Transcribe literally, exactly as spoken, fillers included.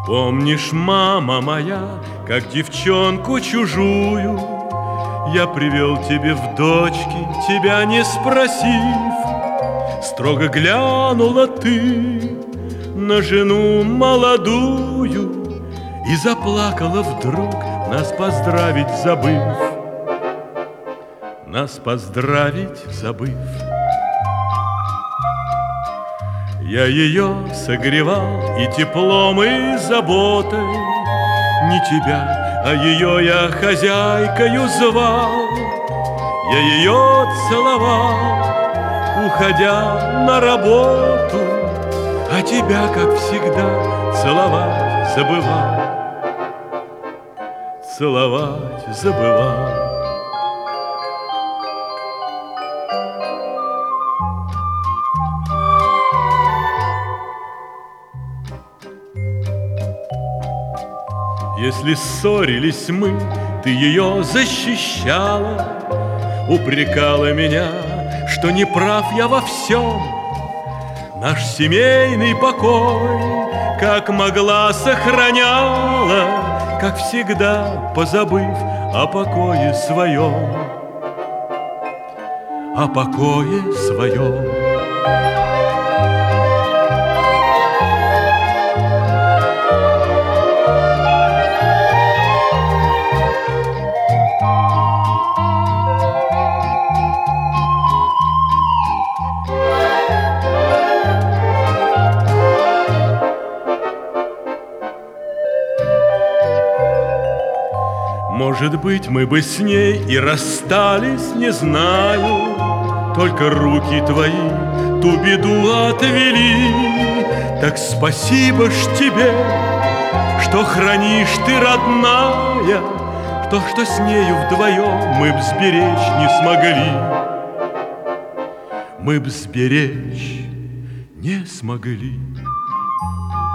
Помнишь, мама моя, как девчонку чужую я привел тебе в дочки, тебя не спросив. Строго глянула ты на жену молодую и заплакала вдруг, нас поздравить забыв. Нас поздравить забыв. Я ее согревал и теплом, и заботой, не тебя, а ее я хозяйкою звал. Я ее целовал, уходя на работу, а тебя, как всегда, целовать забывал. Целовать забывал. Если ссорились мы, ты ее защищала, упрекала меня, что не прав я во всем. Наш семейный покой, как могла, сохраняла, как всегда, позабыв о покое своем. О покое своем. Может быть, мы бы с ней и расстались, не знаю, только руки твои ту беду отвели. Так спасибо ж тебе, что хранишь ты, родная, то, что с нею вдвоем мы б сберечь не смогли. Мы б сберечь не смогли.